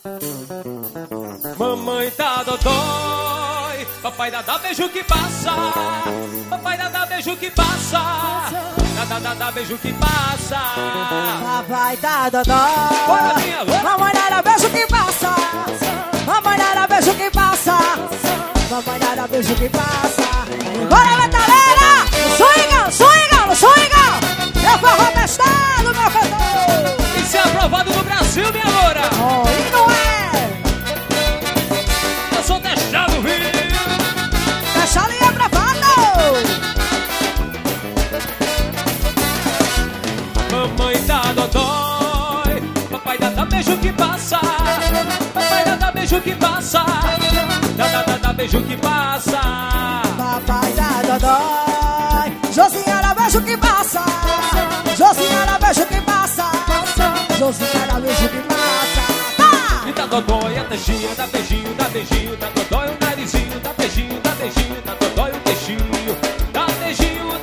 Mamãe tá dodói, papai dá beijo que passa. Papai dá beijo que passa. Dá beijo que passa. Papai tá dodói. Bora, minha, bora. Mamãe dá beijo que passa. Mamãe dá beijo que passa. Mamãe dá beijo que passa. Bora, metaleira! Swingão, swingão! Eu forró testado, meu cantor! Isso é aprovado no Brasil, minha loura! Oh, e não é? Eu sou testado, viu? Deixa ali aprovado! Mamãe tá dodói, papai dá beijo que passa. Papai dá beijo que passa. Dá beijo que passa. Papai tá dodói. Josinha dá beijo que passa. Josinha dá beijo que passa. Josinha dá beijo que passa. E tá dodói a testinha, dá beijinho, tá dodói o narizinho, dá beijinho, tá dodói o queixinho, dá beijinho.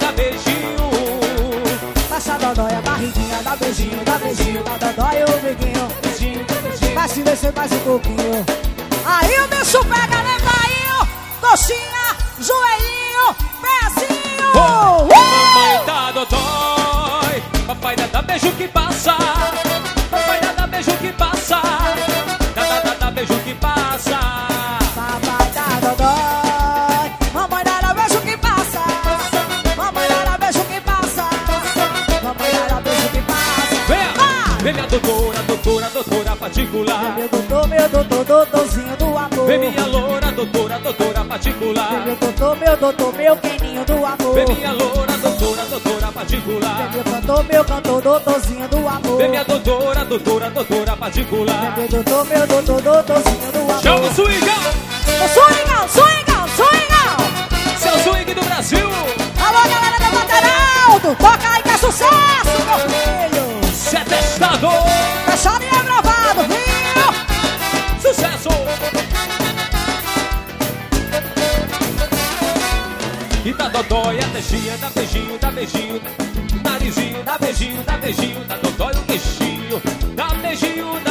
Passa dodói a barriguinha, dá beijinho, tá dodói o biquinho. Vai se descer mais um pouquinho. Aí o bicho pega, né, painho? Coxinha, joelhinho, pezinho. Mamãe tá dodói, papai dá beijo que passa. Papai dá beijo que passa. Dá beijo que passa. Papai tá dodói. Mamãe dá beijo que passa. Mamãe dá beijo que passa. Mamãe dá beijo que passa. Vem minha doutora particular. Meu doutorzinho do amor. Vem minha loura, doutora particular. Meu doutor, meu queninho do amor. Vem minha loura, doutora particular. Meu cantor, doutorzinho do amor. Vem minha doutora particular. Meu doutorzinho do amor. Chama o swingão! Swingão! Seu swing do Brasil! Alô, galera do Materaldo! Toca aí que é sucesso, meu filho! Cê é testado! Fechado e aprovado, viu? Sucesso! E tá dodói a testinha, dá beijinho, narizinho, dá beijinho, tá dodói o queixinho, dá beijinho.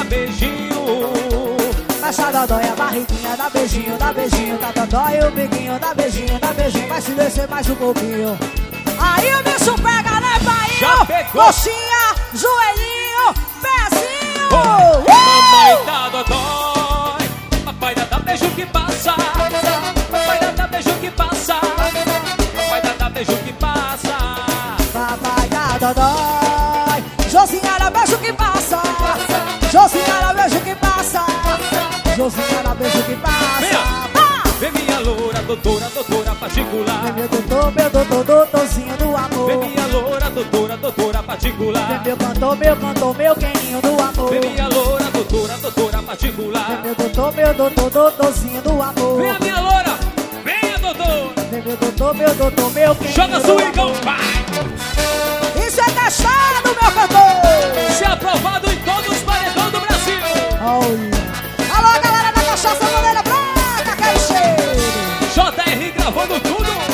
Fecha dodói a barriguinha, dá beijinho, tá dodói o biquinho, dá beijinho, vai se descer mais um pouquinho. Aí o bicho pega, né, Já painho? pegou. Coxinha, joelhinho, pezinho. Mamãe tá dodói, papai dá beijo que passa. Papai dá beijo que passa. Papai dá beijo que passa. Papai tá dodói. Josinha dá beijo que passa. Josinha dá beijo que passa. Josinha dá beijo que passa. Vem minha loura, doutora particular. Vem meu doutorzinho do amor. Vem minha loura, doutora particular. Vem meu cantor, meu queninho do amor. Vem minha loura, doutora particular. Vem meu doutorzinho do amor. Vem a minha loura, venha doutor. Vem meu doutor, meu queninho. Joga swingão, vai. Isso é testado, meu cantor. Isso é aprovado em todos os paredões do Brasil. Olha. Alô, galera da cachaça, bandeira branca, quero cheiro. JR gravando tudo.